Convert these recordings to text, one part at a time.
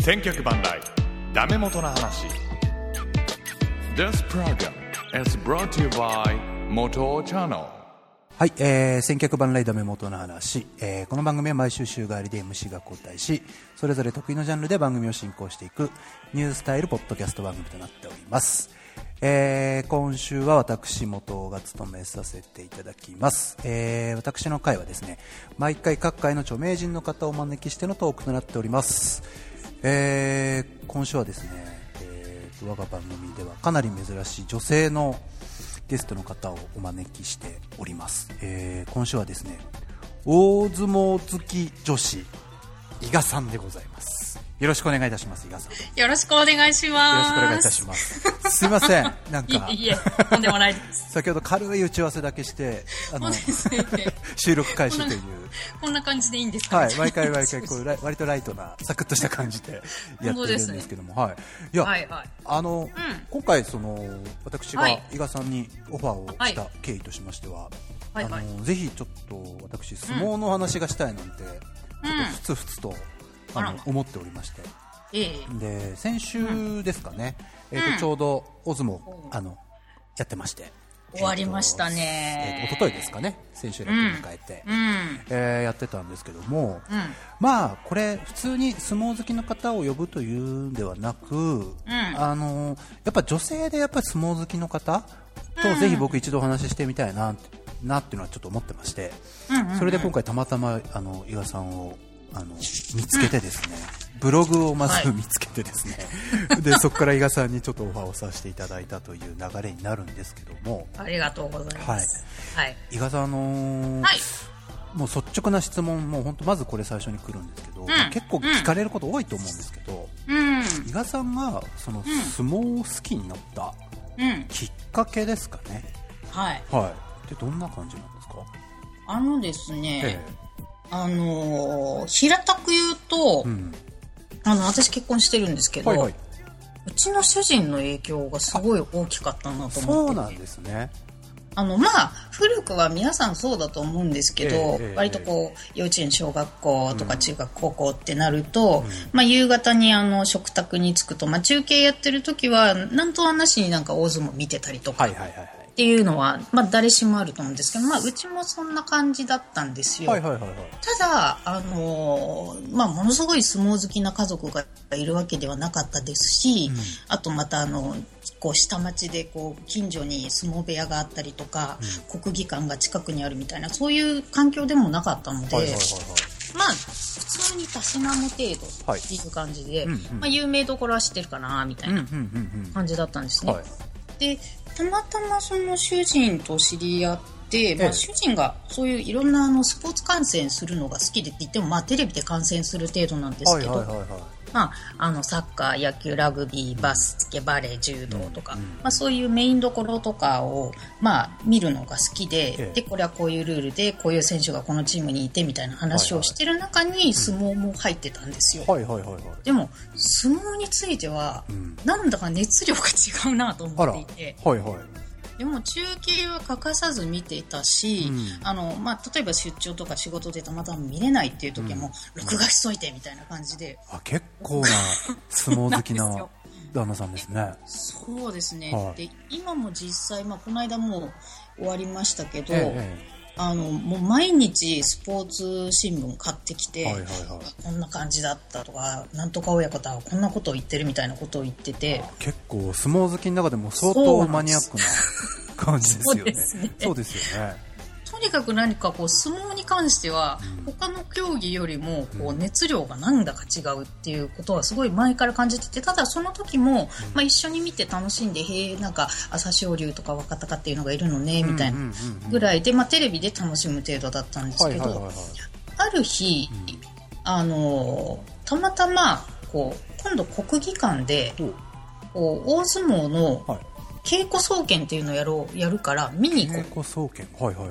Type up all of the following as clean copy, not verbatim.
千脚万来ダメ元の話。 This program is brought to you by Moto Channel。 はい、千脚万来ダメ元の話、この番組は毎週週替わりで MC が交代し、それぞれ得意のジャンルで番組を進行していくニュースタイルポッドキャスト番組となっております。今週は私元が務めさせていただきます。私の回はですね、毎回各界の著名人の方をお招きしてのトークとなっております。今週はですね、我が番組ではかなり珍しい女性のゲストの方をお招きしております。今週はですね、大相撲好き女子伊賀さんでございます。よろしくお願いいたします。伊賀さん、 よろしくお願いします。 よろしくお願いいたします。すいません、なんかいえ、とんでもないです。 先ほど軽い打ち合わせだけしてそうですね、 収録開始というこんな感じでいいんですか、 はい、毎回こう割とライトなサクッとした感じでやってるんですけども、はい、いや、 はいはい、 今回私がはい伊賀さんにオファーをした経緯としましては、 はいはい、 ぜひちょっと私相撲の話がしたいなんて、ちょっとふつふつと思っておりまして、で先週ですかね、ちょうど大相撲やってまして、 終わりましたね。 一昨日ですかね、千秋楽を迎えて、やってたんですけども、まあこれ普通に相撲好きの方を呼ぶというんではなく、やっぱ女性でやっぱり相撲好きの方とぜひ僕一度お話ししてみたいなっていうのはちょっと思ってまして、それで今回たまたま伊賀さんを見つけてですね、ブログをまず見つけてですね、でそこから伊賀さんにちょっとオファーをさせていただいたという流れになるんですけども、 ありがとうございます。はい、 伊賀さん、もう率直な質問、もう本当まずこれ最初に来るんですけど、結構聞かれること多いと思うんですけど、伊賀さんがその相撲を好きになったきっかけですかね。はい、はい、でどんな感じなんですか？ ですね、平たく言うと、私結婚してるんですけど、うちの主人の影響がすごい大きかったなと思ってて。 そうなんですね。 まあ古くは皆さんそうだと思うんですけど、割とこう幼稚園小学校とか中学高校ってなると、まあ夕方に食卓に着くと、まあ中継やってる時はなんとはなしになんか大相撲見てたりとか、っていうのは、まあ、誰しもあると思うんですけど、まあ、うちもそんな感じだったんですよ。ただ、まあ、ものすごい相撲好きな家族がいるわけではなかったですし、あとまたこう下町でこう近所に相撲部屋があったりとか、国技館が近くにあるみたいな、そういう環境でもなかったので、まあ普通にたしなむ程度っていう感じで、まあ、有名どころは知ってるかなみたいな感じだったんですね。でたまたまその主人と知り合って、まあ、主人がそういういろんなスポーツ観戦するのが好きでって言っても、まあ、テレビで観戦する程度なんですけど、まあ、サッカー、野球、ラグビー、バスケ、バレー、柔道とか、まあ、そういうメインどころとかを、まあ、見るのが好きで、でこれはこういうルールでこういう選手がこのチームにいてみたいな話をしてる中に相撲も入ってたんですよ。でも相撲については、なんだか熱量が違うなと思っていて、でも中継は欠かさず見ていたし、まあ、例えば出張とか仕事でたまたま見れないっていう時はもう録画しといてみたいな感じで、 結構な相撲好きな旦那さんですね。 そうですね、で今も実際、まあ、この間もう終わりましたけど、もう毎日スポーツ新聞買ってきて、こんな感じだったとか、なんとか親方はこんなことを言ってるみたいなことを言ってて、 結構相撲好きの中でも相当マニアックな感じですよね。そうですよね。 とにかく何かこう相撲に関しては、他の競技よりもこう熱量がなんだか違うっていうことはすごい前から感じてて、ただその時も、まあ、一緒に見て楽しんで、なんか朝青龍とか若隆っていうのがいるのねみたいなぐらいで、まあ、テレビで楽しむ程度だったんですけど、ある日、たまたまこう今度国技館でこう大相撲の稽古総見っていうのをやるから見に行こう。 稽古総見、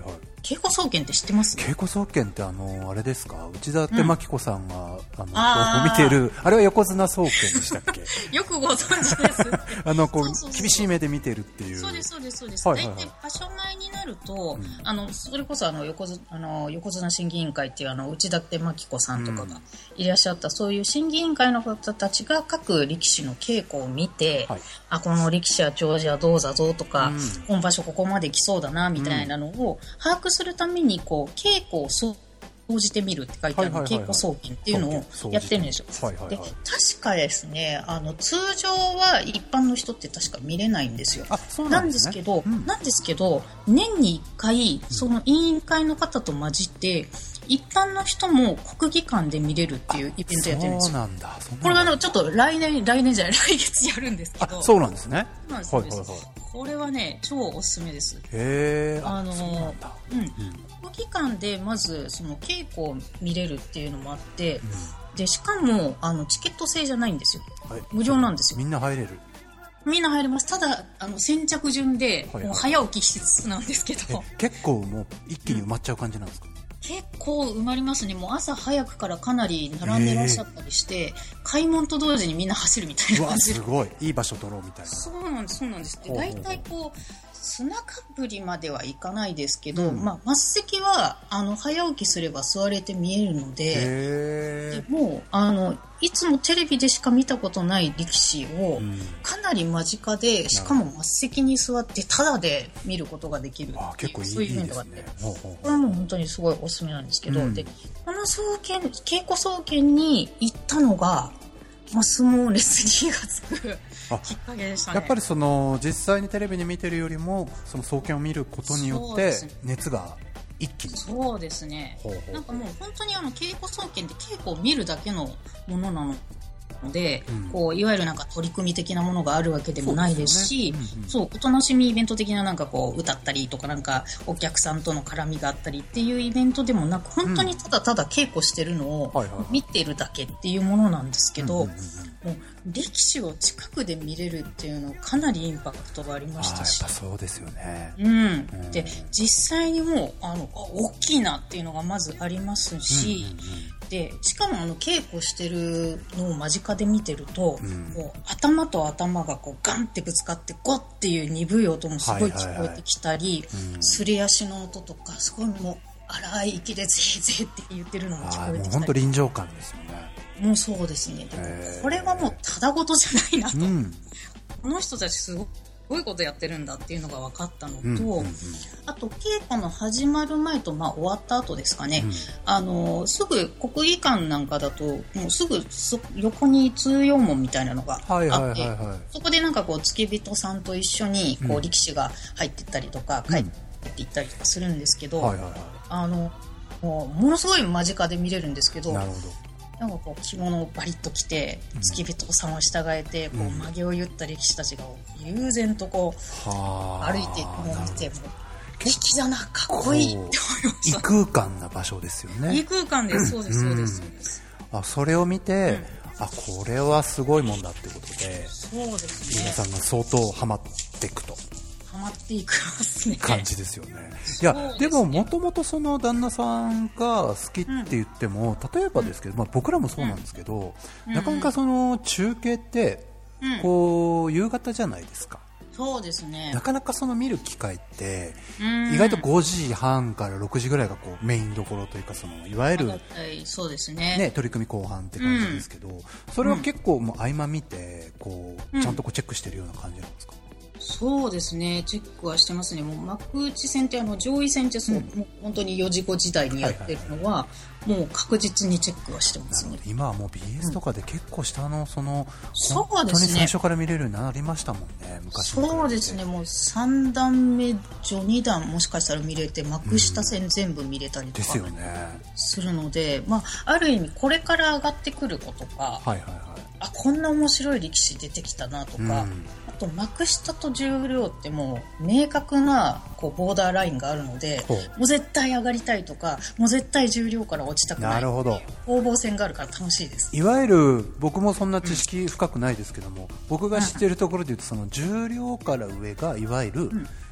稽古総研って知ってます？ 稽古総研ってあれですか、内田手真紀子さんが、見てる、あれは横綱総研でしたっけ？ よくご存知です。 厳しい目で見てるっていう。 そうです、そうです、そうです。 はいはいはい、 大体場所前になると、それこそ横綱審議委員会っていう内田手真紀子さんとかがいらっしゃった、そういう審議委員会の方たちが各力士の稽古を見て、この力士は調子はどうだぞとか、今場所ここまで来そうだなみたいなのを把握するために稽古を総じてみるって書いてある稽古総研っていうのをやってるんですよ。で、確かですね、通常は一般の人って確か見れないんですよ。なんですけど、年に1回その委員会の方と混じって一般の人も国技館で見れるっていうイベントやってるんですよ。 そうなんだ。 これはちょっと来年じゃない、来月やるんですけど。 そうなんですね。 そうなんです。これはね、超おすすめです。 へー。そうなんだ。 国技館でまずその稽古を見れるっていうのもあって、でしかもチケット制じゃないんですよ。無料なんですよ。 みんな入れる。 みんな入れます。ただ先着順でもう早起き必須なんですけど。 結構もう一気に埋まっちゃう感じなんですか？ 結構埋まりますね。もう朝早くからかなり並んでらっしゃったりして、開門と同時にみんな走るみたいな感じで。 すごいいい場所取ろうみたいな。 そうなんです。で、大体砂かぶりまではいかないですけど、末席は早起きすれば座れて見えるので、もういつもテレビでしか見たことない力士をかなり間近で、しかも末席に座ってタダで見ることができるっていう、そういうイベントがあって、これはもう本当にすごいおすすめなんですけど、でこの稽古総研に行ったのが、相撲レスリーがつくきっかけでしたね。 やっぱり実際にテレビで見てるよりもその総研を見ることによって熱が一気に。 そうですね。なんかもう本当に稽古総研って稽古を見るだけのものなので、いわゆるなんか取り組み的なものがあるわけでもないですし、おとなしみイベント的ななんか歌ったりとか、なんかお客さんとの絡みがあったりっていうイベントでもなく、本当にただただ稽古してるのを見てるだけっていうものなんですけど、もう力士を近くで見れるっていうのかなりインパクトがありましたし。 やっぱそうですよね。 で実際にもう大きいなっていうのがまずありますし、でしかも稽古してるのを間近で見てると、もう頭と頭がガンってぶつかってゴッっていう鈍い音もすごい聞こえてきたり、すり足の音とかすごいもう荒い息でゼーゼーって言ってるのも聞こえてきたり。 本当臨場感ですよね。 もうそうですね。これはもうただごとじゃないなと、この人たちすごいことやってるんだっていうのが分かったのと、あと稽古の始まる前と終わった後ですかね、すぐ国技館なんかだともうすぐ横に通用門みたいなのがあって、そこでなんか付き人さんと一緒に力士が入っていったりとか帰っていったりとかするんですけど、ものすごい間近で見れるんですけど。 なるほど。 なんか着物をバリッと着て付き人さんを従えて曲げを言った力士たちが悠然と歩いていくのを見て、粋だな、かっこいいって思いました。 異空間な場所ですよね。 異空間です。そうです、そうです。 それを見て、これはすごいもんだってことで、 そうですね。 皆さんが相当ハマっていくと。 ハマっていくますね。 感じですよね。いや、でももともとその旦那さんが好きって言っても、例えばですけど、僕らもそうなんですけど、なかなかその中継って夕方じゃないですか。 そうですね。 なかなか見る機会って意外と5時半から6時ぐらいがメインどころというか、いわゆるそうですね、 取り組み後半って感じですけど、それを結構もう合間見てちゃんとチェックしてるような感じなんですか？ そうですね、チェックはしてますね。もう幕内戦って上位戦ってもう本当に4時5時台にやってるのは、もう確実にチェックはしてますね。 今はもう BS とかで結構下の本当に最初から見れるようになりましたもんね、昔。 そうですね、もう3段目序2段もしかしたら見れて、幕下戦全部見れたりとかするので、ある意味これから上がってくる子とか、こんな面白い力士出てきたなとか、あと幕下と十両ってもう明確なボーダーラインがあるので、もう絶対上がりたいとか、もう絶対十両から落ちたくない、 なるほど、 攻防戦があるから楽しいです。 いわゆる僕もそんな知識深くないですけども、僕が知っているところで言うと、その十両から上がいわゆる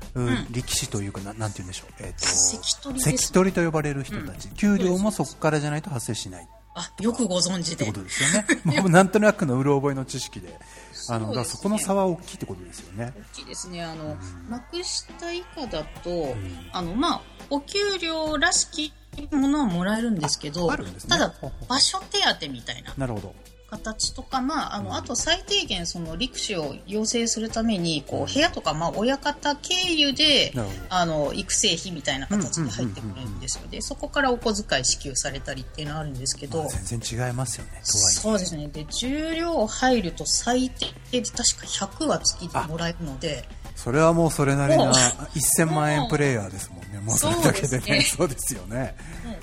力士というかなんて言うんでしょう、 関取です。 関取と呼ばれる人たち、給料もそこからじゃないと発生しない。 よくご存知で。 ってことですよね。もうなんとなくのうろ覚えの知識で。だからそこの差は大きいってことですよね。 大きいですね。幕下以下だと、お給料らしきものはもらえるんですけど、 あるんですね、 ただ、場所手当みたいな。 なるほど。 形とか、あと最低限その力士を養成するために部屋とか親方経由で育成費みたいな形で入ってくるんですよ。でそこからお小遣い支給されたりっていうのはあるんですけど、 全然違いますよね。とはいえそうですね。で重量入ると最低で確か100は月でもらえるので、 それはもうそれなりな1000万円プレイヤーですもんね。もうそれだけでね。そうですよね。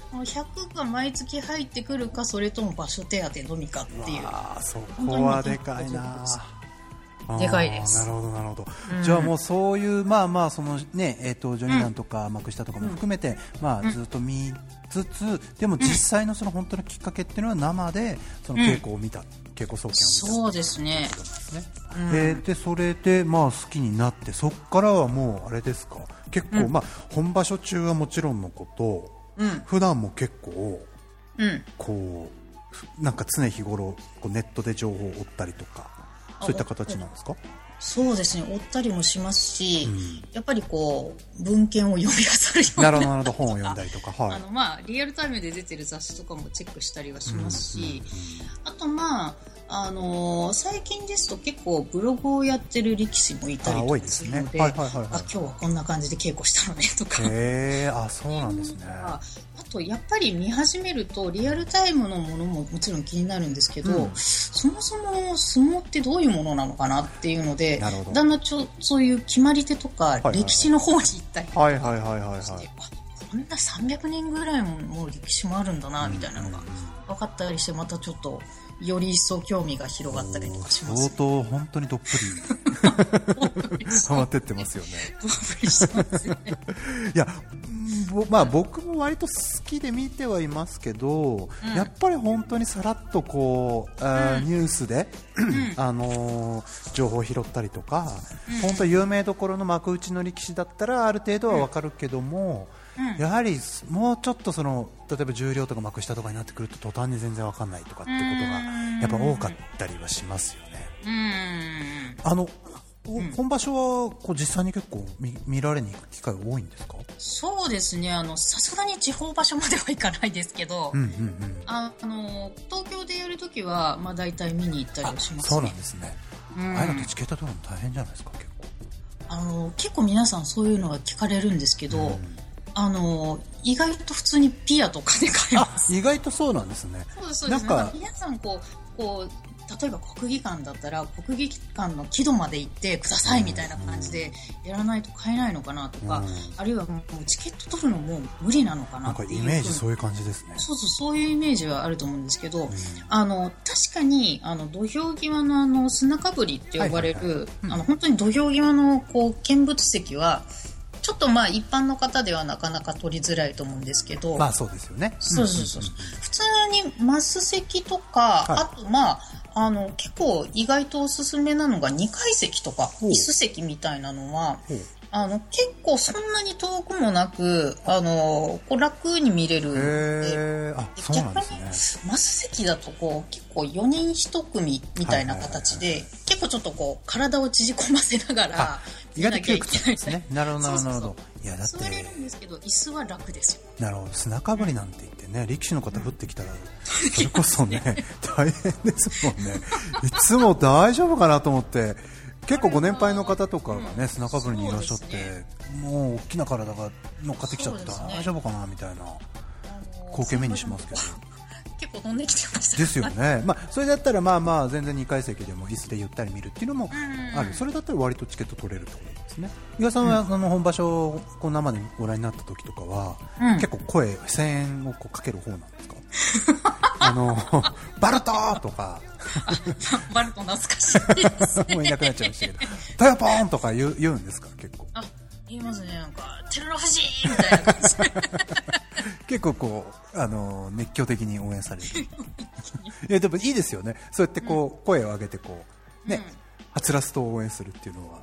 100が毎月入ってくるか、それとも場所手当のみかっていう。 そこはでかいな。 でかいです。 なるほどなるほど。じゃあもうそういうそのねジョニー団とか幕下とかも含めてずっと見つつ、でも実際のその本当のきっかけっていうのは生でその稽古を見た、稽古総研を見た。 そうですね。 でそれで好きになって、そこからはもうあれですか、結構本場所中はもちろんのこと、普段も結構こうなんか常日頃ネットで情報を追ったりとか、そういった形なんですか？ そうですね、追ったりもしますし、やっぱり文献を読み漁るような。 なるほど、本を読んだりとか、 リアルタイムで出てる雑誌とかもチェックしたりはしますし、あと最近ですと結構ブログをやってる力士もいたりとかするので、今日はこんな感じで稽古したのねとか。 そうなんですね。 あとやっぱり見始めるとリアルタイムのものももちろん気になるんですけど、そもそも相撲ってどういうものなのかなっていうので、だんだんそういう決まり手とか歴史の方に行ったりとかして、こんな300年ぐらいも歴史もあるんだなみたいなのが分かったりして、またちょっとより一層興味が広がったりとかします、 相当本当にどっぷりハマってってますよね。 どっぷりしてますよね。 いや僕も割と好きで見てはいますけど、やっぱり本当にさらっとニュースで、情報を拾ったりとか、本当有名どころの幕内の力士だったらある程度は分かるけども、やはりもうちょっと例えば重量とか幕下とかになってくると途端に全然分かんないとかってことがやっぱ多かったりはしますよね。本場所は実際に結構見られに行く機会多いんですか？ そうですね、さすがに地方場所まではいかないですけど、東京でやるときは大体見に行ったりはしますね。 そうなんですね。ああいうのってチケット取るの大変じゃないですか？ 結構皆さんそういうのが聞かれるんですけど、意外と普通にピアとかで買えます。 意外とそうなんですね。 そうです。皆さん例えば国技館だったら国技館の木戸まで行ってくださいみたいな感じでやらないと買えないのかなとか、あるいはもうチケット取るのも無理なのかなっていう、 イメージそういう感じですね。 そういうイメージはあると思うんですけど、確かに土俵際の砂かぶりって呼ばれる本当に土俵際の見物席はちょっと一般の方ではなかなか取りづらいと思うんですけど、 そうですよね。 そう普通にマス席とか、あと結構意外とおすすめなのが2階席とか椅子席みたいなのは結構そんなに遠くもなく楽に見れる。 そうなんですね。 逆にマス席だと結構4人1組みたいな形で、結構ちょっと体を縮こませながら意外と窮屈なんですね。なるほど。いやだって座れるんですけど椅子は楽ですよ。 なるほど。砂かぶりなんて言ってね、力士の方降ってきたらそれこそね大変ですもんね。いつも大丈夫かなと思って、結構ご年配の方とかがね砂かぶりにいらっしゃって、もう大きな体が乗っかってきちゃって大丈夫かなみたいな光景目にしますけど。 結構飛んできてましたですよね。それだったら全然2階席でも椅子でゆったり見るっていうのもある。それだったら割とチケット取れるってことですね。伊賀さんは本場所を生でご覧になった時とかは、結構声援をかける方なんですか？バルトーとかバルト懐かしいですね。 もういなくなっちゃいましたけど、トヨポーンとか言うんですか？結構言いますね。照ノ富士みたいな感じ結構熱狂的に応援される。いやでもいいですよね。そうやって声を上げてはつらつと応援するっていうのは。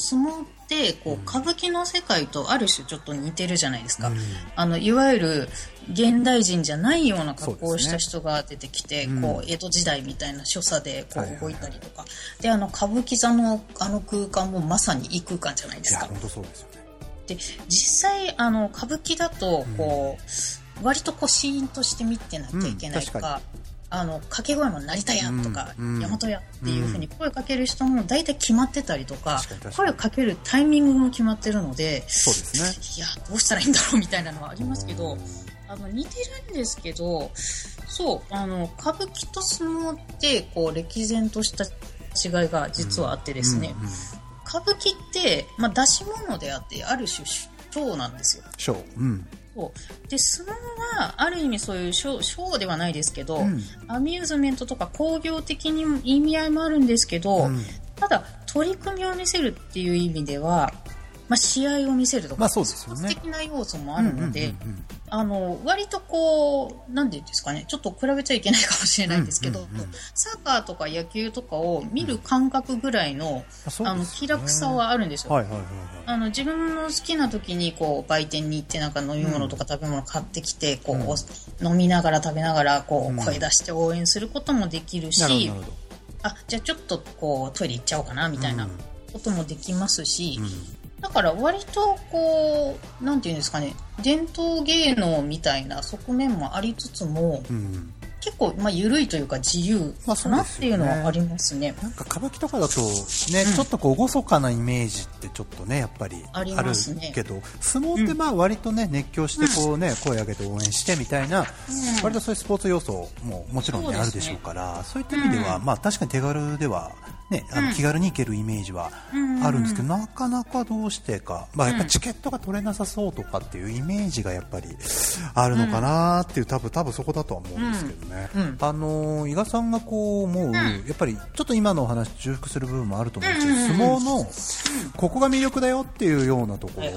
相撲ってこう歌舞伎の世界とある種ちょっと似てるじゃないですか、いわゆる現代人じゃないような格好をした人が出てきて、こう江戸時代みたいな所作でこう動いたりとか、で歌舞伎座の空間もまさに異空間じゃないですか。 いや本当そうですよね。 で実際歌舞伎だとこう、割とこうシーンとして見てなきゃいけないとか、掛け声も成田屋とか、大和屋っていう風に声かける人も大体決まってたりとか、声をかけるタイミングも決まってるので、 そうですね。 いやどうしたらいいんだろうみたいなのはありますけど、似てるんですけど、そう歌舞伎と相撲ってこう歴然とした違いが実はあってですね、歌舞伎って、出し物であってある種ショーなんですよ。 ショー。 そうで相撲はある意味そういうショーではないですけど、アミューズメントとか工業的に意味合いもあるんですけど、ただ取り組みを見せるっていう意味では、試合を見せるとか、 そうですよね、 スポーツ的な要素もあるので、割とこうなんていうんですかね、ちょっと比べちゃいけないかもしれないんですけど、サッカーとか野球とかを見る感覚ぐらいの、気楽さはあるんですよ。自分の好きな時にこう売店に行ってなんか飲み物とか食べ物買ってきて、こう飲みながら食べながらこう声出して応援することもできるし、じゃあちょっとこうトイレ行っちゃおうかなみたいなこともできますし、だから割とこうなんていうんですかね、伝統芸能みたいな側面もありつつも、結構緩いというか自由かなっていうのはありますね。 なんか歌舞伎とかだとね、ちょっとこう厳かなイメージってちょっとねやっぱりあるけど、相撲って割とね熱狂してこうね、声上げて応援してみたいな、割とそういうスポーツ要素ももちろんねあるでしょうから、そういった意味では確かに手軽ではね、気軽に行けるイメージはあるんですけど、なかなかどうしてか、やっぱチケットが取れなさそうとかっていうイメージがやっぱりあるのかなっていう、多分そこだとは思うんですけどね。伊賀さんがこう思う、やっぱりちょっと今のお話重複する部分もあると思うんですけど、相撲のここが魅力だよっていうようなところ、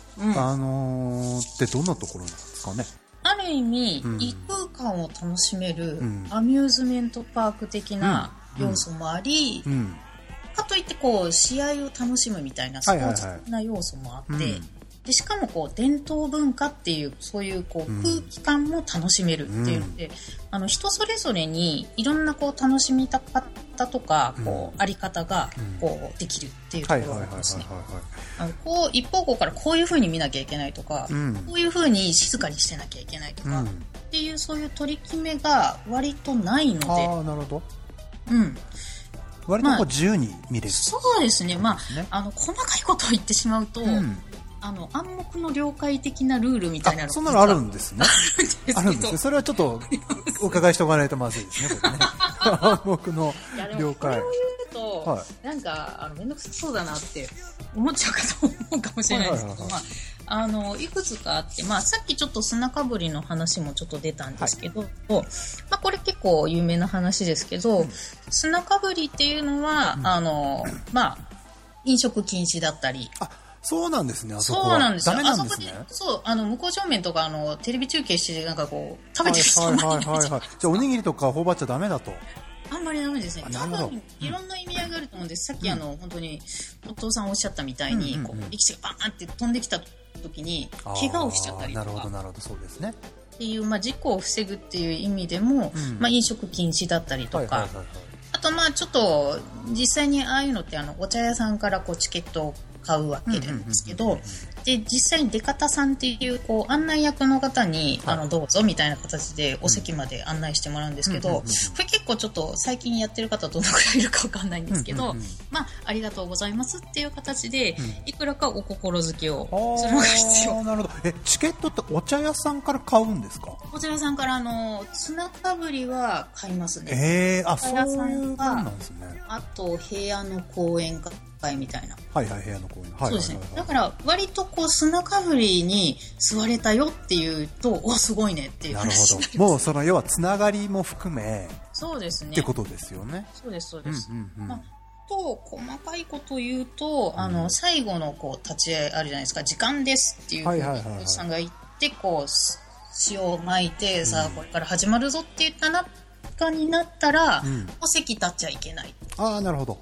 ってどんなところなんですかね。 ある意味、異空間を楽しめるアミューズメントパーク的な要素もあり、かといってこう試合を楽しむみたいなスポーツ的な要素もあって、でしかもこう伝統文化っていうそういうこう空気感も楽しめるっていうので、人それぞれにいろんなこう楽しみ方とかこうあり方がこうできるっていうところがありますね。こう一方向からこういう風に見なきゃいけないとか、こういう風に静かにしてなきゃいけないとか、っていうそういう取り決めが割とないので。 なるほど。割とこう自由に見れる。 そうですね。細かいことを言ってしまうと、暗黙の了解的なルールみたいなのがそんなのあるんですね。あるんですね。それはちょっとお伺いしておかないとまずいですね。これね。暗黙の了解。 これを言うと、なんかめんどくさそうだなって思っちゃうかと思うかもしれないですけど、いくつかあって、さっきちょっと砂かぶりの話もちょっと出たんですけど、これ結構有名な話ですけど、砂かぶりっていうのは、飲食禁止だったり。 そうなんですね。あそこはそうなんですよ。 ダメなんですね。 向こう正面とかテレビ中継してなんかこう食べてる人もいないじゃん。 じゃあおにぎりとか頬張っちゃダメだと。 あんまりダメですね。多分いろんな意味合いがあると思うんです。さっき本当にお父さんおっしゃったみたいに、こう力士がバーンって飛んできた時に怪我をしちゃったりとか。 なるほどそうですね。 っていう事故を防ぐっていう意味でも、飲食禁止だったりとか。あとちょっと実際にああいうのってお茶屋さんからこうチケットを買うわけなんですけど、で実際に出方さんっていうこう案内役の方にどうぞみたいな形でお席まで案内してもらうんですけど、これ結構ちょっと最近やってる方どのくらいいるかわかんないんですけど、ありがとうございますっていう形でいくらかお心づけをするのが必要。 なるほど。チケットってお茶屋さんから買うんですか？ お茶屋さんから砂かぶりは買いますね。 そういうもんなんですね。 あと部屋の講演会みたいな。 部屋の講演。 そうですね。だから割とこう砂かぶりに座れたよっていうと、すごいねっていう話になります。 なるほど。もうその要はつながりも含め。 そうですね。 ってことですよね。 そうです。と細かいことを言うと、最後のこう立ち会いあるじゃないですか。時間ですっていうふうにおじさんが言ってこう塩を巻いて、さあこれから始まるぞって言った中になったら、お席立っちゃいけない。 なるほど。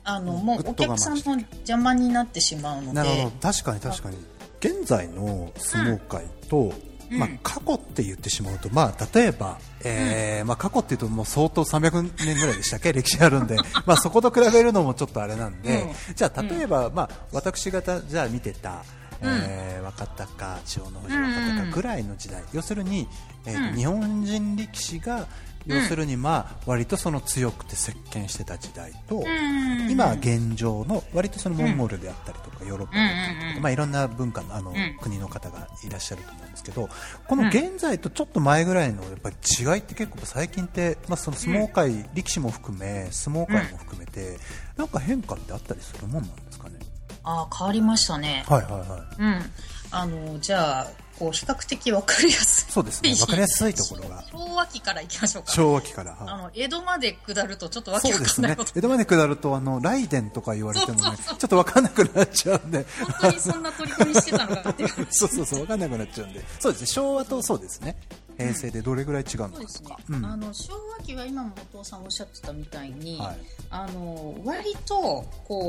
もうお客さんの邪魔になってしまうので。 なるほど、確かに確かに。現在の相撲界と、過去って言ってしまうと、例えば、過去っていうともう相当300年ぐらいでしたっけ歴史あるんでそこと比べるのもちょっとあれなんで、じゃあ例えば、私方じゃあ見てた、若隆、千代の富士若隆ぐらいの時代、要するに、日本人力士が要するに割とその強くて席巻してた時代と、今現状の割とそのモンゴルであったりとかヨーロッパであったりとか、いろんな文化の国の方がいらっしゃると思うんですけど、この現在とちょっと前ぐらいのやっぱり違いって結構最近って、その相撲界、力士も含め相撲界も含めて、なんか変化ってあったりするもんなんですかね。 変わりましたね。 はいはいはい。 じゃあ比較的分かりやすい。 そうですね。分かりやすいところが。 昭和期からいきましょうか。 昭和期から。 江戸まで下るとちょっとわけわかんないこと。そうですね。 江戸まで下ると雷電とか言われてもね、ちょっと分かんなくなっちゃうんで。 本当にそんな取り組みしてたのかっていう。 そう分かんなくなっちゃうんで。そうですね。昭和とそうですね。平成でどれぐらい違うのかとか。 そうですね。昭和期は今も後藤さんおっしゃってたみたいに、割と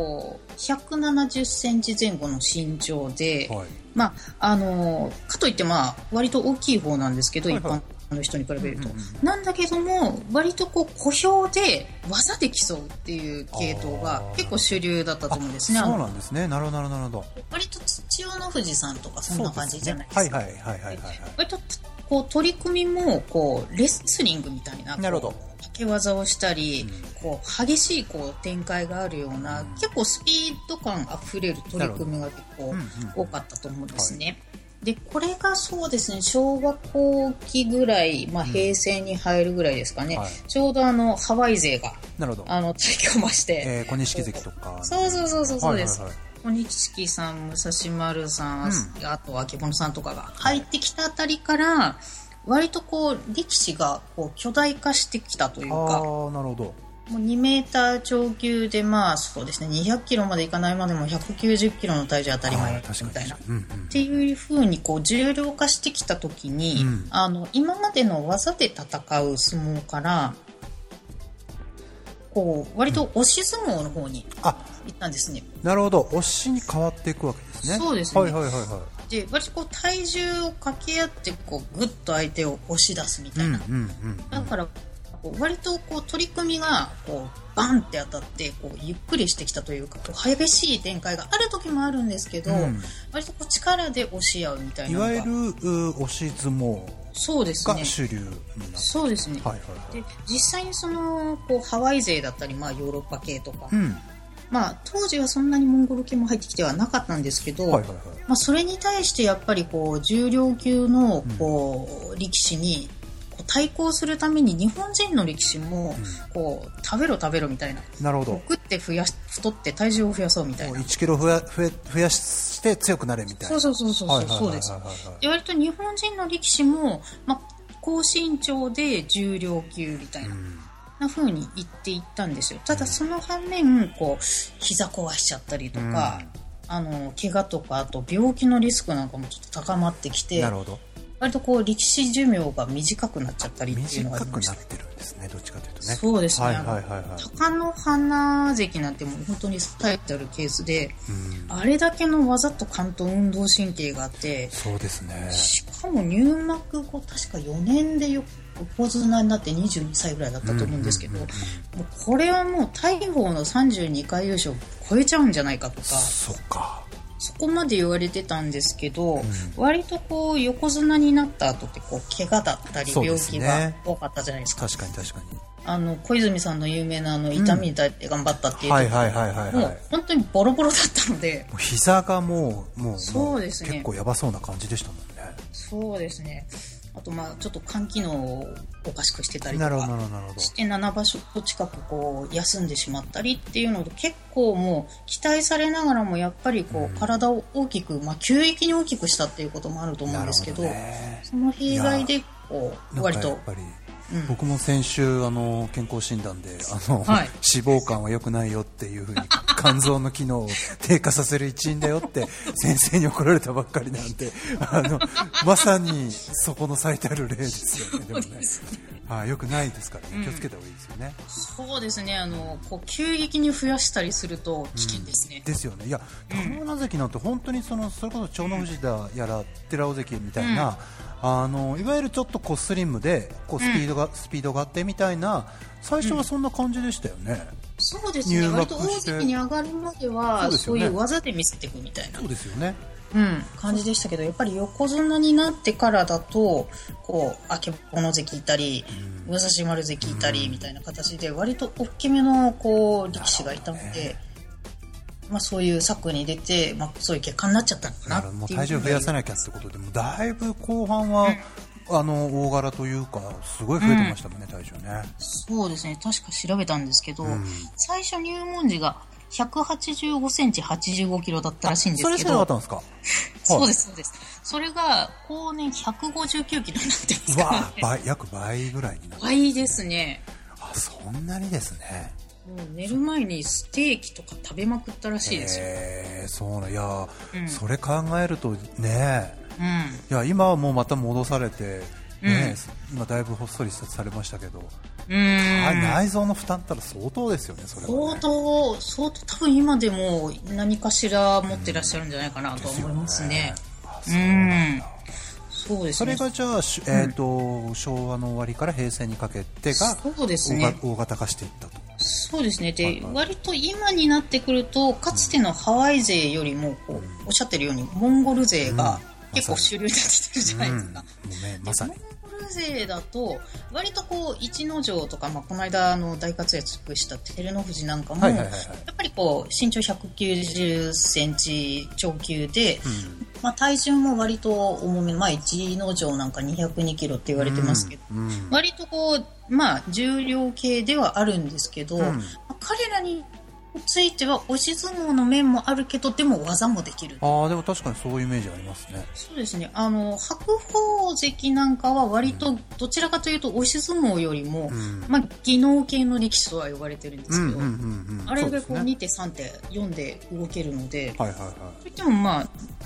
170センチ前後の身長で、かといって割と大きい方なんですけど、一般の人に比べると、なんだけども割と小兵で技で競うっていう系統が結構主流だったと思うんですね。 そうなんですね。なるほどなるほど。 割と千代の富士さんとかそんな感じじゃないですか。割と取り組みもレスリングみたいな掛け技をしたり、激しい展開があるような、結構スピード感あふれる取り組みが結構多かったと思うんですね。でこれがそうですね、小学校期ぐらい、平成に入るぐらいですかね、ちょうどハワイ勢が対響まして、 小錦関とか、 そうです、小錦さん、武蔵丸さん、あとは曙さんとかが入ってきたあたりから、割と力士が巨大化してきたというか、 なるほど。 もう2メーター超級でそうですね、200キロまでいかないまでも190キロの体重当たり前みたいなっていう風に重量化してきた時に、今までの技で戦う相撲から割と押し相撲の方に行ったんですね。 なるほど、押しに変わっていくわけですね。 そうですね。で割と体重を掛け合ってグッと相手を押し出すみたいな。だから割と取り組みがバンって当たってゆっくりしてきたというか、激しい展開がある時もあるんですけど、割と力で押し合うみたいなのが、 いわゆる押し相撲が主流になって、 そうですね。で実際にハワイ勢だったり、ヨーロッパ系とか、当時はそんなにモンゴル系も入ってきてはなかったんですけど、それに対してやっぱり重量級の力士に対抗するために日本人の力士も食べろみたいな、食って太って体重を増やそうみたいな、 1キロ増やして強くなれみたいな。 そうです。で割と日本人の力士も、高身長で重量級みたいな風に言っていったんですよ。ただその反面膝壊しちゃったりとか、怪我とかあと病気のリスクなんかもちょっと高まってきて、割と力士寿命が短くなっちゃったりっていうのがありました。 短くなってるんですね、どっちかというとね。 そうですね。貴乃花関なんてもう本当にタイトルケースで、あれだけの技と勘と運動神経があって、 そうですね。 しかも入幕後確か4年で横綱になって22歳ぐらいだったと思うんですけど、もうこれはもう大鵬の32回優勝超えちゃうんじゃないかとか。そこまで言われてたんですけど、割と横綱になった後って怪我だったり病気が多かったじゃないですか。 確かに小泉さんの有名な痛みに耐えて頑張ったっていう時もう本当にボロボロだったので、 膝がもうそうですね、 結構やばそうな感じでしたもんね。 そうですね。あとちょっと肝機能をおかしくしてたりとかして7場所近く休んでしまったりっていうので、結構もう期待されながらもやっぱり体を大きく、急激に大きくしたっていうこともあると思うんですけど、その弊害で割と僕も先週健康診断で脂肪肝は良くないよっていうふうに肝臓の機能を低下させる一因だよって先生に怒られたばっかりなんで、まさにそこの最たる例ですよね。でもね、よくないですからね、気をつけた方がいいですよね。 そうですね、こう急激に増やしたりすると危険ですね。 ですよね。いや、玉名関なんて本当にそれこそ長野富士だやら寺尾関みたいな、いわゆるちょっとこうスリムでこうスピードがあってみたいな、最初はそんな感じでしたよね。 そうですね、割と大関に上がるまではそういう技で見せていくみたいな、 そうですよね、 感じでしたけど、やっぱり横綱になってからだとこう曙関いたり、武蔵丸関いたりみたいな形で割と大きめのこう力士がいたので、そういう策に出て、そういう結果になっちゃったのかなっていう。 もう体重増やさなきゃってことで、もうだいぶ後半は、大柄というかすごい増えてましたもんね、体重ね。 そうですね、確か調べたんですけど、最初入門時が185センチ85キロだったらしいんですけど。 それしかなかったんですか？ そうですそうです。それが後年159キロになってますからね。 約倍ぐらいになって、 倍ですね。 そんなにですね。 もう寝る前にステーキとか食べまくったらしいですよ。 そうな、いや、それ考えるとね、いや今はもうまた戻されて、今だいぶほっそりされましたけど、内臓の負担ったら相当ですよね。それはね、 相当多分今でも何かしら持ってらっしゃるんじゃないかなと思いますね。そうですね。 それがじゃあ、昭和の終わりから平成にかけてが大型化していったと。 そうですね。で、割と今になってくると、かつてのハワイ勢よりもこう、おっしゃってるようにモンゴル勢が結構主流になってきてるじゃないですか。 まさに。 モンゴル勢だと割とこう逸ノ城とか、この間大活躍した照ノ富士なんかも、やっぱりこう身長190センチ超級で、体重も割と重め、逸ノ城なんか202キロって言われてますけど、割とこう重量系ではあるんですけど、彼らについては押し相撲の面もあるけど、でも技もできる。 でも確かにそういうイメージありますね。 そうですね。白鵬関なんかは割とどちらかというと押し相撲よりも、技能系の力士とは呼ばれてるんですけど、あれがこう2手3手4で動けるので、といっても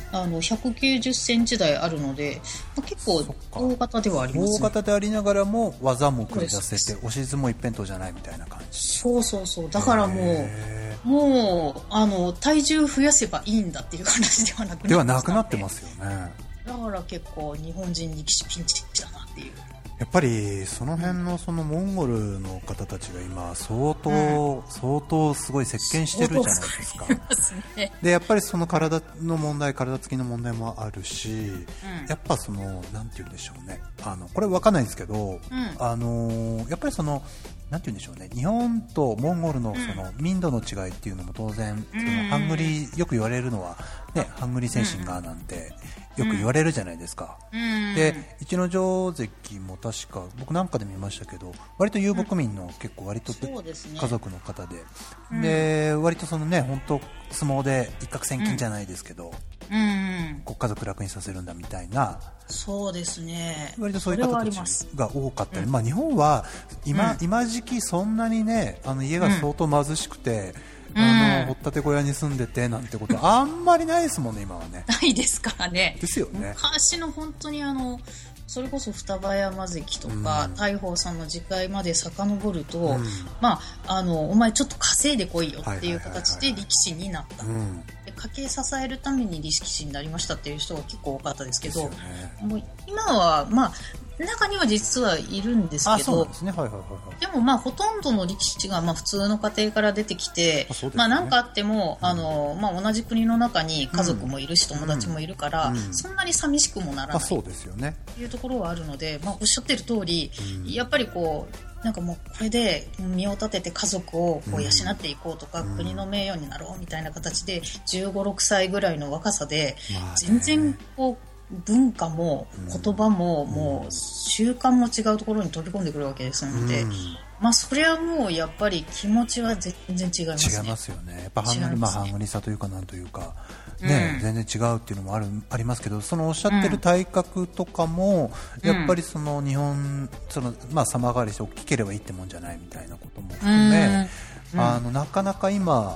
190センチ台あるので、結構大型ではありますね。 大型でありながらも技も繰り出せて、押し相撲一辺倒じゃないみたいな感じ。 そうだからもう体重増やせばいいんだっていう話ではなくなってますよね。 だから結構日本人力士ピンチだなっていう。 やっぱりその辺のそのモンゴルの方たちが今相当すごい席巻してるじゃないですか。でやっぱりその体つきの問題もあるし、やっぱそのなんて言うんでしょうね、これ分かんないんですけど、やっぱりそのなんて言うんでしょうね、日本とモンゴルのその民度の違いっていうのも当然、そのハングリーよく言われるのはね、ハングリー精神がなんてよく言われるじゃないですか。で逸ノ城関も確か僕なんかで見ましたけど、割と遊牧民の結構割と家族の方で、で割とそのね、本当相撲で一攫千金じゃないですけど、こう家族楽にさせるんだみたいな、 そうですね、 割とそういう方たちが多かったり、日本は今時期そんなにね、家が相当貧しくて、掘ったて小屋に住んでてなんてことあんまりないですもんね、今はね。 ないですからね。 ですよね。 昔の本当にそれこそ双葉山関とか、大鵬さんの次回まで遡ると、お前ちょっと稼いでこいよっていう形で力士になった。で家計支えるために力士になりましたっていう人が結構多かったですけど、もう今は中には実はいるんですけど、でもほとんどの力士が普通の家庭から出てきて、何かあっても同じ国の中に家族もいるし友達もいるから、そんなに寂しくもならないというところはあるので、おっしゃってる通り、やっぱりこうなんかもうこれで身を立てて家族をこう養っていこうとか、国の名誉になろうみたいな形で15、6歳ぐらいの若さで全然こう文化も言葉ももう習慣も違うところに飛び込んでくるわけですので、それはもうやっぱり気持ちは全然違いますね。 違いますよね。やっぱハングリさというかなんというかね、全然違うっていうのもありますけど、そのおっしゃってる体格とかも、やっぱりその日本様変わりして大きければいいってもんじゃないみたいなことも含め、なかなか今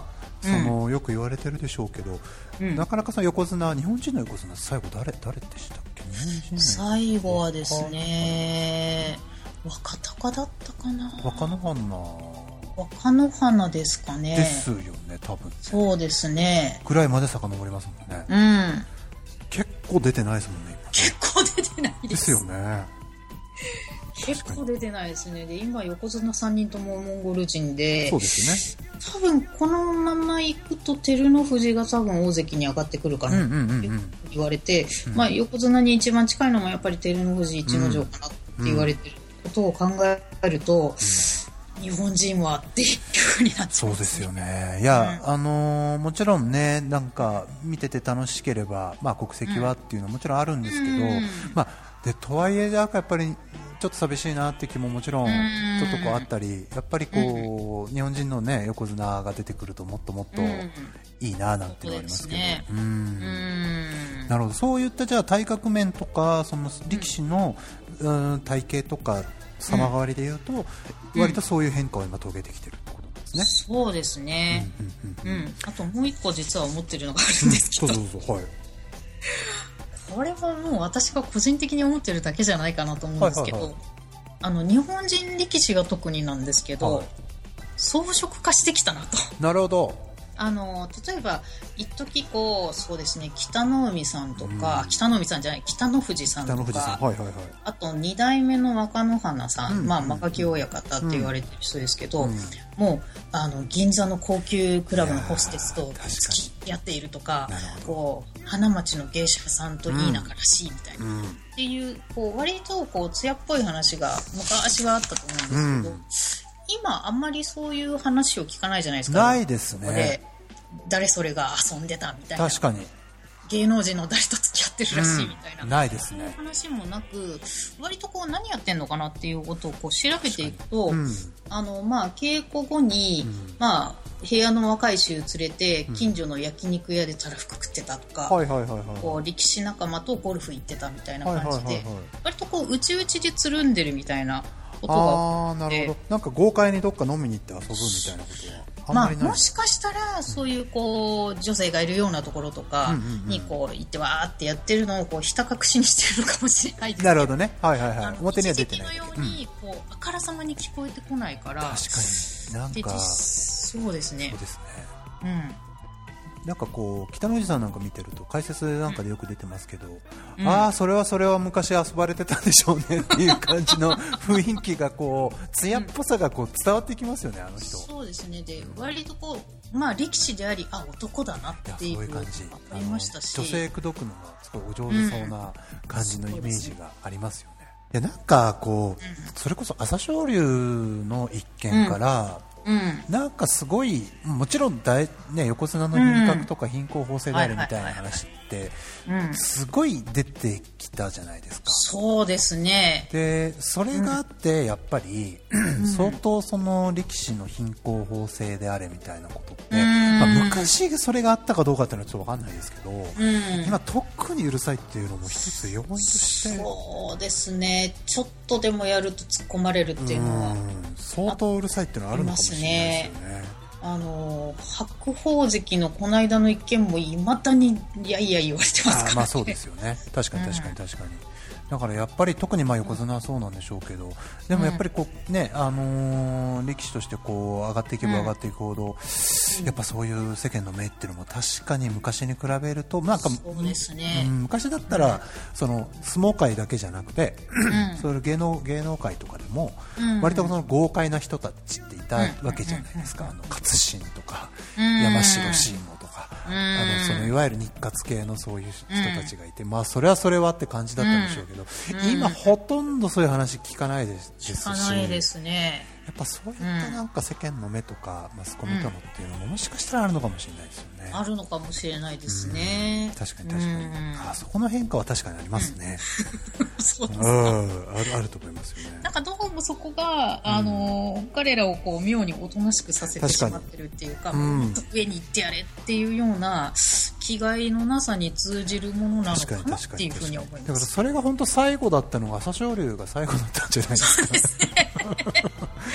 よく言われてるでしょうけど、なかなかその横綱、日本人の横綱最後誰でしたっけ？日本人の最後はですね、若隆だったかな。 若乃花ですかね。 ですよね、多分ね。 そうですね。 ぐらいまで遡りますもんね。結構出てないですもんね、今。 結構出てないです。 ですよね。 結構出てないですね。で、今横綱3人ともモンゴル人で、 そうですね。 多分このまま行くと照ノ富士が多分大関に上がってくるかなって言われて、横綱に一番近いのもやっぱり照ノ富士逸ノ城かなって言われてることを考えると、日本人はっていう風になってますね。 そうですよね。いや、もちろんね、なんか見てて楽しければ、国籍はっていうのはもちろんあるんですけど、でとはいえやっぱりちょっと寂しいなって気ももちろんちょっとこうあったり、やっぱりこう、日本人のね横綱が出てくるともっともっといいななんていうのがありますけど、なるほど。そういったじゃあ体格面とかその力士の体型とか様変わりでいうと、割とそういう変化を今遂げてきてるってことですね。 そうですね。あともう一個実は思ってるのがあるんですけど、 はい。 これはもう私が個人的に思ってるだけじゃないかなと思うんですけど、日本人力士が特になんですけど、装飾化してきたなと。 なるほど。 例えば一時こうそうですね、北の海さんとか、北の海さんじゃない、北の富士さんとか、あと2代目の若乃花さん、若木親方って言われてる人ですけど、もう銀座の高級クラブのホステスと付き合っているとか、こう花町の芸者さんといい仲らしいみたいな、っていうこう割とこう艶っぽい話が昔はあったと思うんですけど、今あんまりそういう話を聞かないじゃないですか。 ないですね。 で誰それが遊んでたみたいな。 確かに。 芸能人の誰と付き合ってるらしいみたいな。 ないですね。 そういう話もなく、割とこう何やってんのかなっていうことをこう調べていくと、稽古後に、部屋の若い衆連れて近所の焼肉屋でたらふく食ってたとか、こう力士仲間とゴルフ行ってたみたいな感じで、割とこう内々でつるんでるみたいなことがなるほど。なんか豪快にどっか飲みに行って遊ぶみたいなことはあんまりない。 もしかしたらそういうこう女性がいるようなところとかにこう行ってわーってやってるのをこうひた隠しにしてるのかもしれないですけど。 なるほどね。表には出てない。 一時期のようにこうあからさまに聞こえてこないから。 確かに。なんかそうですね。 そうですね。なんかこう北の富士さんなんか見てると解説なんかでよく出てますけど、それは昔遊ばれてたんでしょうねっていう感じの雰囲気がこう艶っぽさがこう伝わってきますよね、あの人。 そうですね。で割とこう力士であり男だなっていう感じありましたし、 女性口説くのがすごいお上手そうな感じのイメージがありますよね。いやなんかこう、それこそ朝青龍の一件から、なんかすごいもちろん横綱の品格とか貧困法制であるみたいな話ってすごい出てきたじゃないですか。 そうですね。 でそれがあってやっぱり相当その力士の貧困法制であれみたいなことって、昔それがあったかどうかっていうのはちょっと分かんないですけど、今特にうるさいっていうのも一つ要因として。 そうですね。ちょっとでもやると突っ込まれるっていうのは相当うるさいっていうのはあるのかもしれないですよね。 白鵬関のこの間の一件もいまだにいやいや言われてますからね。 そうですよね。確かに。だからやっぱり特に横綱はそうなんでしょうけど、でもやっぱりこうね、力士としてこう上がっていけば上がっていくほど、やっぱそういう世間の目っていうのも確かに昔に比べるとなんか、 そうですね。 昔だったらその相撲界だけじゃなくて、そういう芸能界とかでも割とその豪快な人たちっていたわけじゃないですか。勝新とか山城慎吾とか、そのいわゆる日活系のそういう人たちがいて、それはそれはって感じだったんでしょうけど、今ほとんどそういう話聞かないですし、 聞かないですね。 やっぱそういったなんか世間の目とかマスコミとのっていうのももしかしたらあるのかもしれないですよね。 あるのかもしれないですね。 確かに。そこの変化は確かにありますね。 そうですあると思いますよね。 なんかどうもそこが彼らをこう妙におとなしくさせてしまってるっていうか、もっと上に行ってやれっていうような気概のなさに通じるものなのかなっていうふうに思います。 だからそれが本当最後だったのが朝青龍が最後だったんじゃないですか。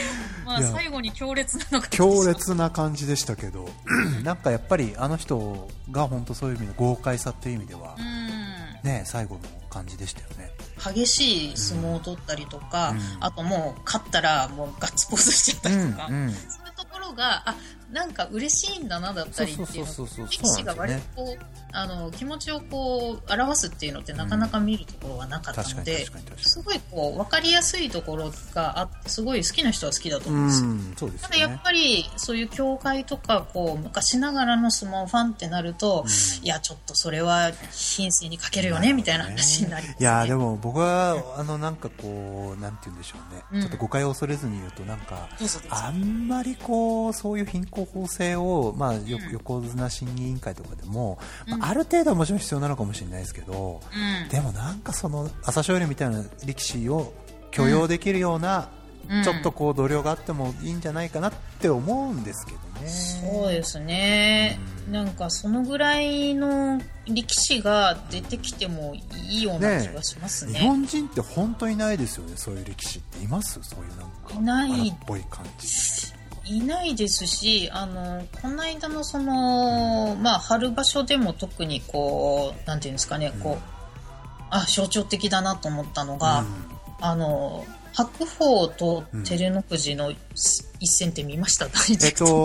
まあ最後に強烈なのが強烈な感じでしたけどなんかやっぱりあの人が本当そういう意味の豪快さっていう意味では、ね、最後の感じでしたよね。 激しい相撲を取ったりとか、あともう勝ったらもうガッツポーズしちゃったりとか、そういうところがなんか嬉しいんだなだったりっていうのを力士が割とこう気持ちをこう表すっていうのってなかなか見るところはなかったので、すごいこう分かりやすいところがあってすごい好きな人は好きだと思うんですよ。 そうですよね。 ただやっぱりそういう協会とかこう昔ながらの相撲ファンってなると、いやちょっとそれは品性に欠けるよねみたいな話になりますね。 いやでも僕はなんかこうなんて言うんでしょうね、ちょっと誤解を恐れずに言うとなんかあんまりこうそういう貧困法制を、まあ、横綱審議委員会とかでも、まあ、ある程度はもちろん必要なのかもしれないですけど、でもなんかその朝青龍みたいな力士を許容できるような、ちょっとこう度量があってもいいんじゃないかなって思うんですけどね。 そうですね、なんかそのぐらいの力士が出てきてもいいような気がしますね。 日本人って本当にいないですよね。そういう力士っています？そういうなんか荒っぽい感じいないですし、この間のその、まあ、春場所でも特にこうなんていうんですかね、こう象徴的だなと思ったのが、白鵬と照ノ富士の一戦って見ました？はい、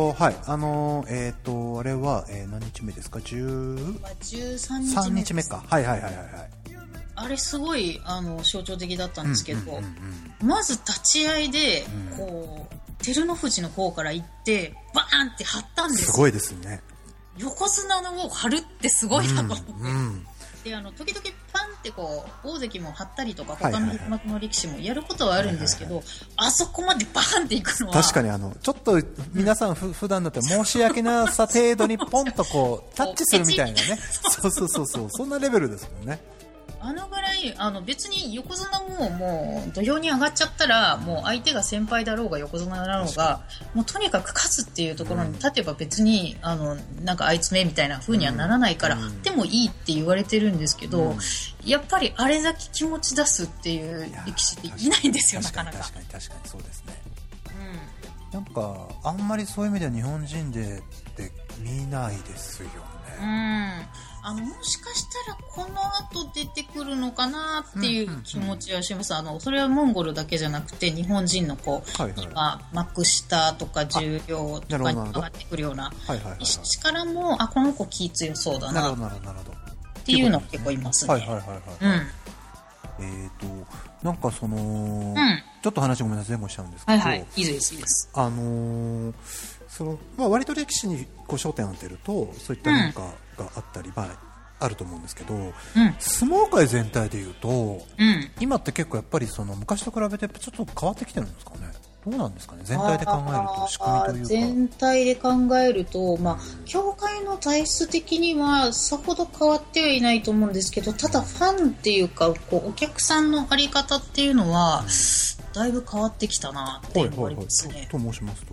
あれは、何日目ですか？13日目か。はい。 あれすごい象徴的だったんですけど、まず立ち合いでこう照ノ富士の方から行ってバーンって張ったんですよ。 すごいですね。 横綱のを張るってすごいなと思って、で時々パンってこう大関も張ったりとか他の筆幕の力士もやることはあるんですけど、あそこまでバーンっていくのは確かにちょっと皆さん普段だったら申し訳なさ程度にポンとこうタッチするみたいなねそうそんなレベルですもんね。 ぐらい別に横綱もう土俵に上がっちゃったらもう相手が先輩だろうが横綱だろうがもうとにかく勝つっていうところに立てば別になんかあいつめみたいな風にはならないから張ってもいいって言われてるんですけど、やっぱりあれだけ気持ち出すっていう力士っていないんですよ。なかなか確かにそうですね。 なんかあんまりそういう意味では日本人でって見ないですよね。 もしかしたらこの後出てくるのかなっていう気持ちはします。それはモンゴルだけじゃなくて日本人のこう、今幕下とか重量とかに上がってくるような石からもこの子気強そうだなっていうの結構いますね。 なんかその、ちょっと話ごめんなさい前後しちゃうんですけど、 いいです割と歴史にこう焦点を当てるとそういった変化があったり、あると思うんですけど、相撲界全体でいうと、今って結構やっぱりその昔と比べてちょっと変わってきてるんですかね。どうなんですかね。全体で考えると仕組みというか全体で考えると、協会の体質的にはさほど変わってはいないと思うんですけど、ただファンっていうかこうお客さんのあり方っていうのは、だいぶ変わってきたなっていうのがありますね。 と申しますと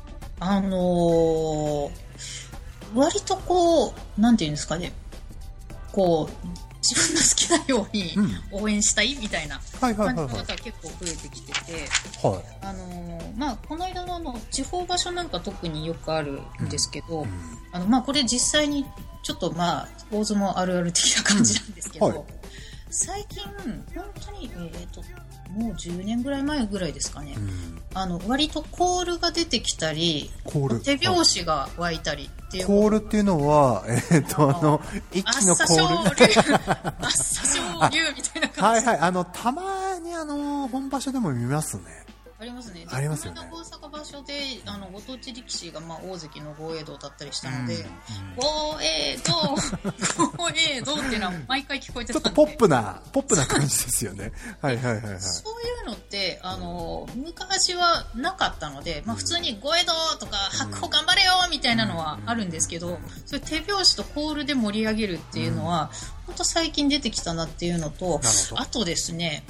割とこうなんていうんですかね、こう自分の好きなように応援したいみたいな感じの方が結構増えてきてて、この間の地方場所なんか特によくあるんですけど、これ実際にちょっと大相撲あるある的な感じなんですけど、最近本当にもう10年ぐらい前ぐらいですかね、割とコールが出てきたり手拍子が湧いたりっていうコールっていうのは一気のコール朝青龍みたいな感じたまに本場所でも見ますね。 ありますね。 ありますよね。 大阪場所でご当地力士が大関の豪栄道だったりしたので、豪栄道っていうのは毎回聞こえてたんで、 ちょっとポップな感じですよね。そういうのって昔はなかったので、普通に豪栄道とか白鵬頑張れよみたいなのはあるんですけど、そういう手拍子とコールで盛り上げるっていうのは本当最近出てきたなっていうのと、あとですね、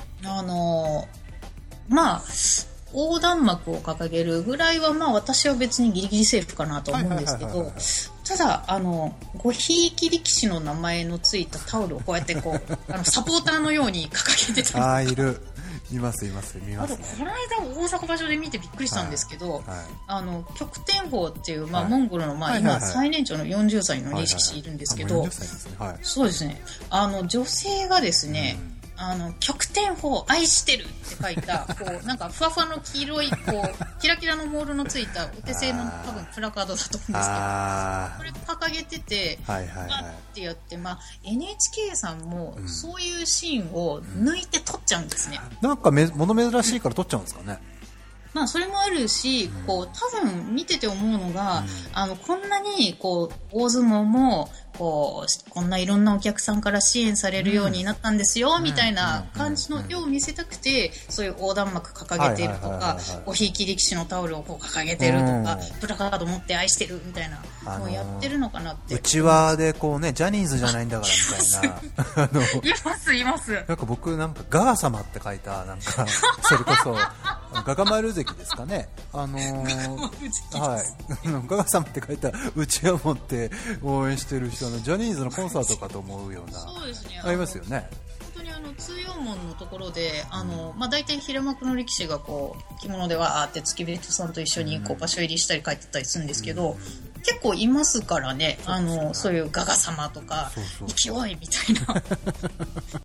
横断幕を掲げるぐらいは私は別にギリギリセーフかなと思うんですけど、ただごひいき力士の名前のついたタオルをこうやってサポーターのように掲げてたりとかいるいますいます見ますね。 あとこの間大阪場所で見てびっくりしたんですけど、極天宝っていう、モンゴルの、今最年長の40歳の力士いるんですけど、そうですね、女性がですね、極天宝愛してるって書いたこうなんかふわふわの黄色いこうキラキラのモールのついたお手製の多分プラカードだと思うんですけど、これ掲げててバッてやって、NHK さんもそういうシーンを抜いて撮っちゃうんですね。 なんか物珍しいから撮っちゃうんですかね。 それもあるし、こう多分見てて思うのが、こんなにこう大相撲もこんないろんなお客さんから支援されるようになったんですよ、みたいな感じの絵を見せたくて、そういう横断幕掲げてるとか、おひいき力士のタオルをこう掲げてるとか、プラカード持って愛してるみたいなのをやってるのかなって。 うちわでこうね、ジャニーズじゃないんだからみたいな。 います。 なんか僕なんかガガ様って書いたなんかそれこそガガ丸関ですかね。ガガ様って書いたうちわ持って応援してる人。ジャニーズのコンサートかと思うような。 そうですね。 ありますよね。 本当に通用門のところで、大体平幕の力士がこう着物でわーって付き人さんと一緒にこう場所入りしたり帰ってったりするんですけど、結構いますからね。そういうガガ様とか勢いみたいな。